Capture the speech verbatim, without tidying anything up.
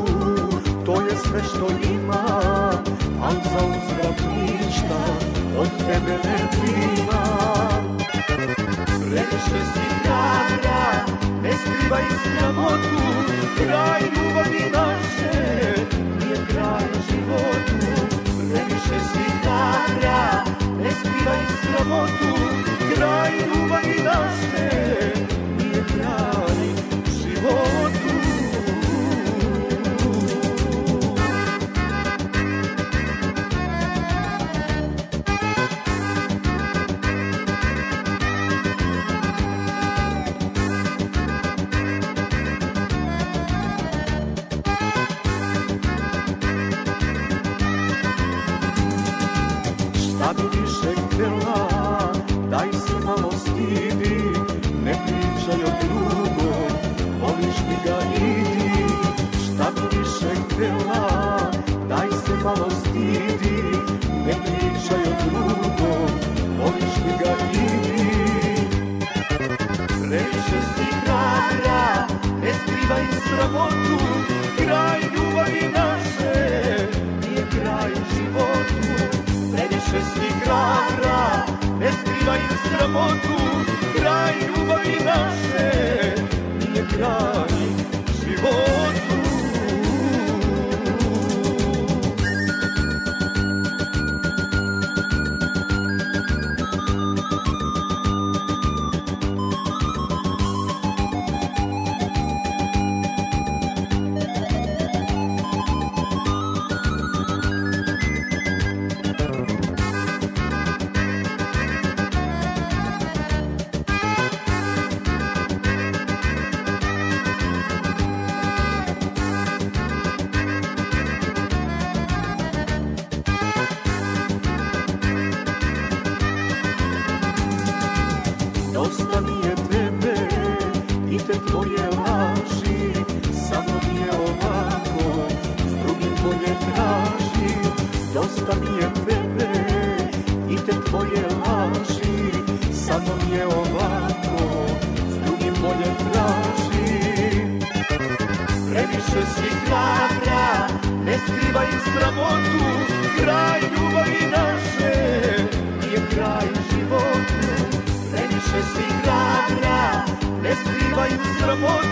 to je sve što imam, al za uzvrat ništa od tebe ne primam. Previše si hrabra, ne skrivaj sramotu, kraj ljubavi naše nije kraj životu. Previše si hrabra, ne skrivaj sramotu, kraj ljubavi naše nije kraj životu. Šta bi više htjela, daj se malo stidi, ne pričaj o drugom, voliš mi ga idi. Šta bi više htjela, daj se malo stidi, ne pričaj o drugom, voliš mi ga idi. Previše si hrabra, ne skrivaj sramotu, kraj ljubavi naše nije kraj životu. Previše si hrabra, ne skrivaj sramotu, kraj ljubavi naše nije kraj životu. Dosta mi je tebe i te tvoje laži, samo mi je ovako, s drugim bolje traži. Dosta mi je tebe i te tvoje laži, samo mi je ovako, s drugim bolje traži. Previše si hrabra, ne skrivaj sramotu, kraj ljubavi naše nije kraj životu. Previše si hrabra, ne skrivaj sramotu,